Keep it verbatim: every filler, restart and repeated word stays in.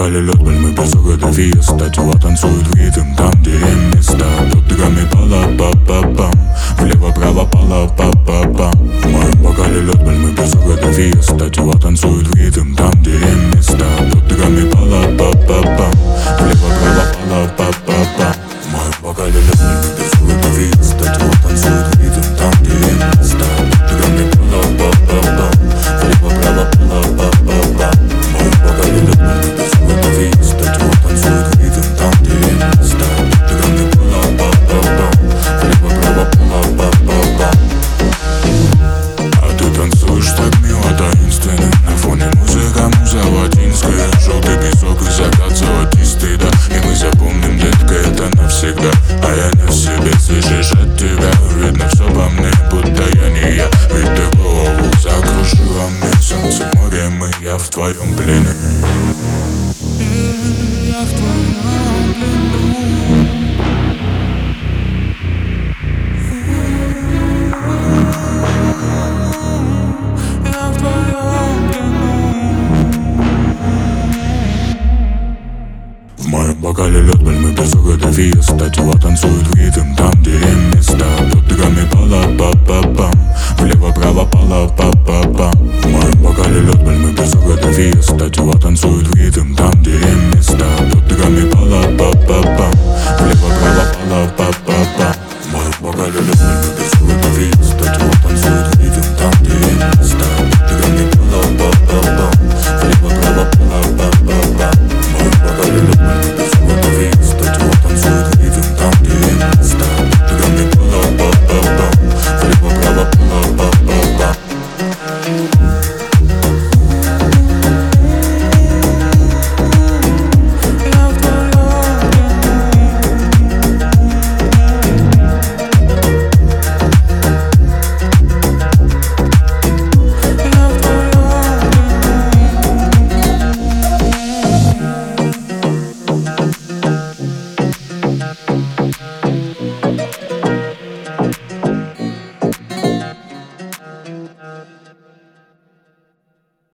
бокале лед, пальмы без угода фиеста. Тела танцуют в ритм там, где им места. Под дырами пала па па пам, влево-право пала па па пам. В моем бокале лед, пальмы без угода фиеста. Тела танцуют в ритм там, где им места. Под дырами пала па па пам, влево-право пала па па пам. В моем бокале лед, пальмы без угода фиеста. Тела танцуют в ритм там, где им места. Под дырами пала па па пам, влево-право пала па па пам. В моем бокале лед, пальмы без угода фиеста. Тела танцуют в ритм там, где им места. Под дырами пала па па пам, влево-право пала па па пам. А ты танцуешь так мило, таинственно. На фоне музыка, муза латинская. Желтый песок и закат золотистый, да. И мы запомним, детка, это навсегда. А я не в себе, слышишь от тебя. Видно все по мне, будто я не я. Ведь ты голову закружила мне. Солнце, море, мы, я в твоем плене. Я в твоем плену. В моем бокале лед, пальмы без угода фиеста. Тела танцуют в ритм там, где им места. Под дырами пала па па пам, влево-право пала па па пам. В моем бокале лед, пальмы без угода фиеста. Тела